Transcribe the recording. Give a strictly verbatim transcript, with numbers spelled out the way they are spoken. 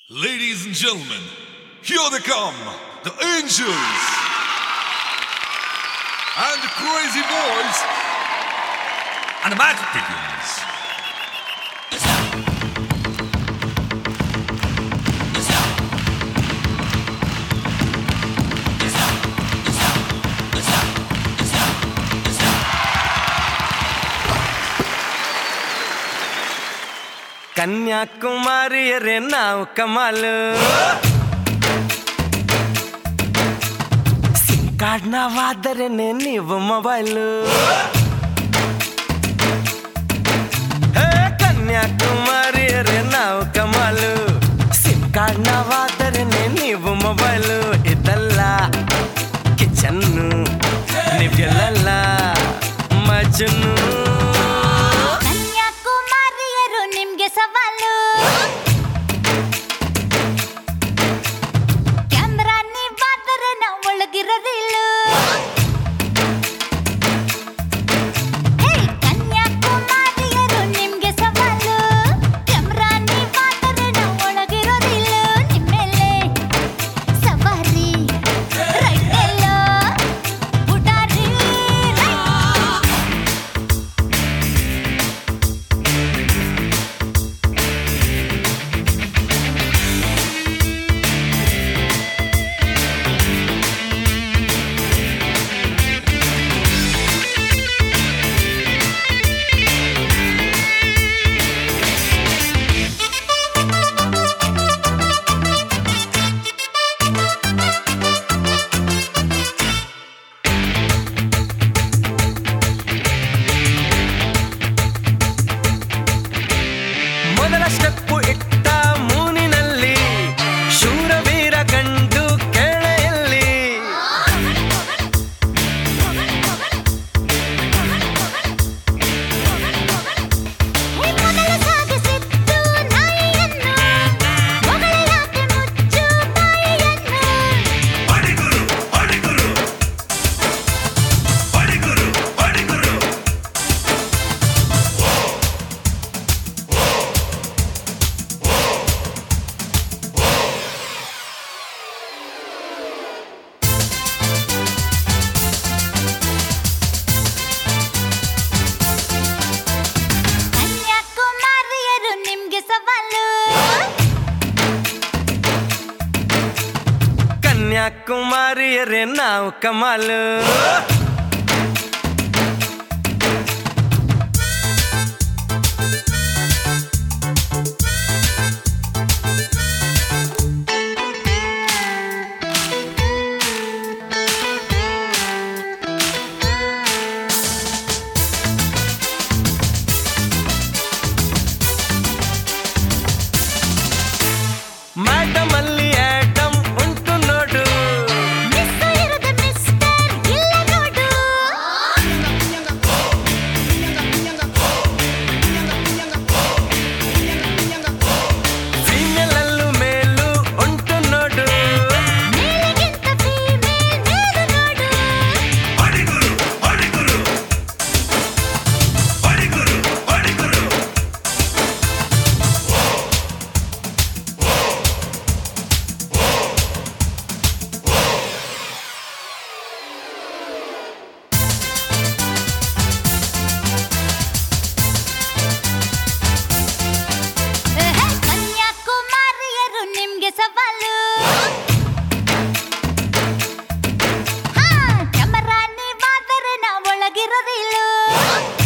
Ladies and gentlemen, here they come, the Angels and the Crazy Boys, and the magic begins. ಕನ್ಯಾಕುಮಾರಿಯರೇ ನಾವು ಕಮಾಲು sim card ನಾವಾದರೇನೆ ನೀವು mobile ಹೇ ಕನ್ಯಾಕುಮಾರಿಯರೇ ನಾವು ಕಮಾಲು sim card ನಾವಾದರೇನೆ ನೀವು mobile ಇದಲ್ಲ kitchen ನೀವೆಲ್ಲ ಮಜನು ಸವಾಲು camera ನೀವಾದರೆ ನಾವು ಒಳಗಿರೋದಿಲ್ಲ ಹೇ ಕನ್ಯಾಕುಮಾರಿಯರು ನಿಮ್ಗೆ ಸವಾಲು ಕ್ಯಾಮ್ರಾ ನೀವಾದರೆ ನಾವು ಒಳಗಿರೋದಿಲ್ಲ ನಿಮ್ಮೆಲೆ ಸವಾರಿ ರೈಟ್ ಎಲ್ಲೋ ಪುಟಾರಿ ಸ್ಟೆಪ್ಪು ಇಟ್ಟ ಮೂನಿನಲ್ಲಿ ಶೂರವೀರ ಕಂಡು ಕೆಳೆಯಲ್ಲಿ ಮೊದಲು ಸಾಗಿಸಿದ್ದು ನಾಯಿಯನ್ನು ಮೊದಲು ಯಾಕೆ ಮುಚ್ಚು ಬಾಯಿಯನ್ನು Padiguru, padiguru, padiguru, padiguru. ಕನ್ಯಾಕುಮಾರಿಯರು ನಿಮ್ಗೆ ಸವಾಲು ಕನ್ಯಾಕುಮಾರಿಯರೇ ನಾವು ಕಮಾಲು ಮ್ಯಾಡಮ್ ಅಲ್ಲಿ ಆಟಮ್ ಉಂಟು ನೋಡು ಮಿಸ್ ಇರದ ಮಿಸ್ಟರ್ ಇಲ್ಲ ನೋಡು ಫೀಮೇಲ್ ಅಲ್ಲೂ ಮೇಲೂ ಉಂಟು ನೋಡು ಮೇಲಿಗಿಂತ ಫೀಮೇಲ್ ಮೇಲು ನೋಡು Padiguru, padiguru, padiguru, padiguru. ಹೇ ಕನ್ಯಾಕುಮಾರಿಯರು ನಿಮ್ಗೆ ಸವಾಲು ಹಾ ಕ್ಯಾಮರಾ ನೀವಾದರೆ ನಾವು ಒಳಗಿರೋದಿಲ್ಲ